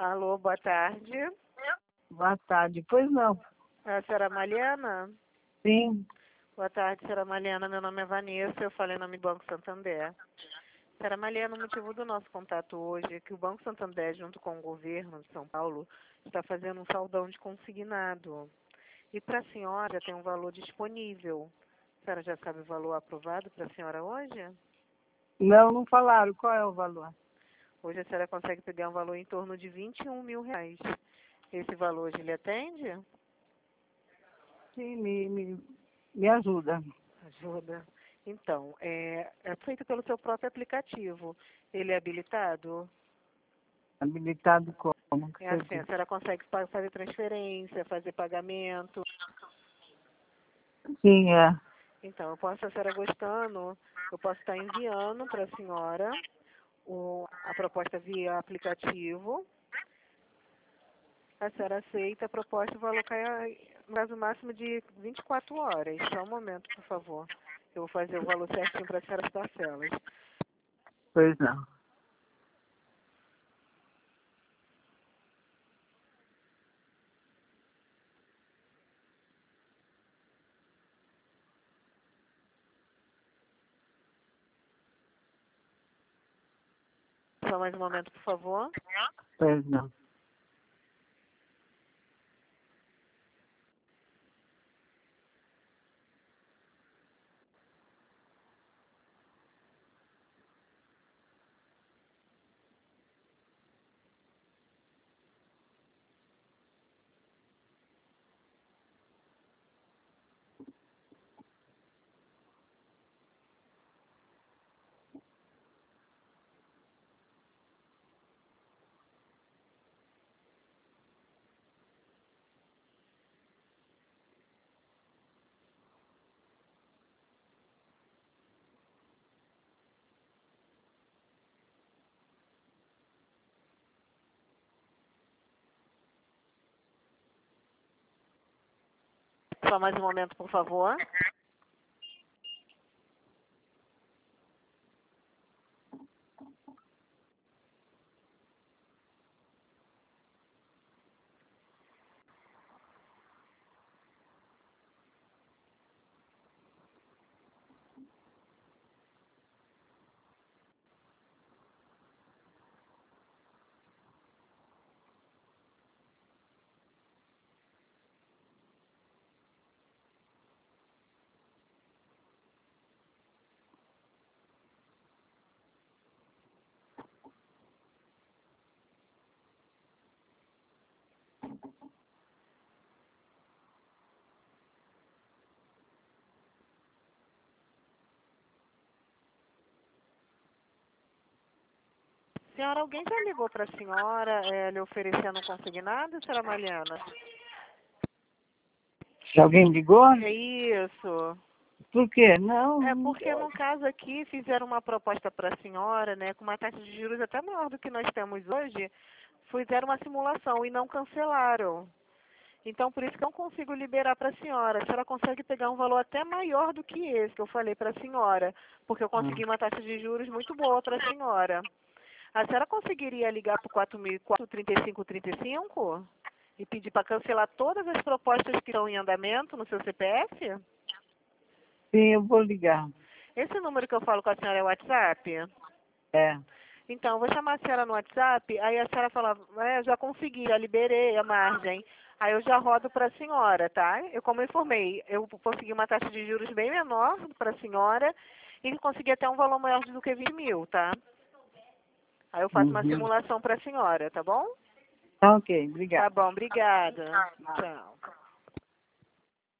Alô, boa tarde. Boa tarde. Pois não. É a senhora Maliana? Sim. Boa tarde, senhora Maliana. Meu nome é Vanessa, eu falei em nome do Banco Santander. Senhora Maliana, o motivo do nosso contato hoje é que o Banco Santander, junto com o governo de São Paulo, está fazendo um saldão de consignado. E para a senhora tem um valor disponível. A senhora já sabe o valor aprovado para a senhora hoje? Não falaram. Qual é o valor? Hoje a senhora consegue pegar um valor em torno de R$ 21 mil. Esse valor hoje lhe atende? Sim, me ajuda. Ajuda. Então, é feito pelo seu próprio aplicativo. Ele é habilitado? Habilitado como? Que É você assim, a disse? senhora consegue fazer transferência, fazer pagamento. Sim, é. Então, se a senhora gostando, eu posso estar enviando para a senhora a proposta via aplicativo. A senhora aceita a proposta, o valor cai no prazo máximo de 24 horas. Só um momento, por favor. Eu vou fazer o valor certinho para a senhora as parcelas. Pois não. Só mais um momento, por favor. Pois não. Só mais um momento, por favor. Senhora, alguém já ligou para a senhora lhe oferecendo um consignado, senhora Maliana? Se alguém ligou? É isso. Por quê? Não. É porque no caso aqui fizeram uma proposta para a senhora, né, com uma taxa de juros até maior do que nós temos hoje, fizeram uma simulação e não cancelaram. Então, por isso que eu não consigo liberar para a senhora consegue pegar um valor até maior do que esse que eu falei para a senhora, porque eu consegui uma taxa de juros muito boa para a senhora. A senhora conseguiria ligar para o 4.435 e pedir para cancelar todas as propostas que estão em andamento no seu CPF? Sim, eu vou ligar. Esse número que eu falo com a senhora é o WhatsApp? É. Então, eu vou chamar a senhora no WhatsApp, aí a senhora fala, já consegui, já liberei a margem. Aí eu já rodo para a senhora, tá? Como eu informei, eu consegui uma taxa de juros bem menor para a senhora e consegui até um valor maior do que 20 mil, tá? Aí eu faço uma simulação para a senhora, tá bom? Tá ok, Tá obrigada. bom, obrigada. Tchau.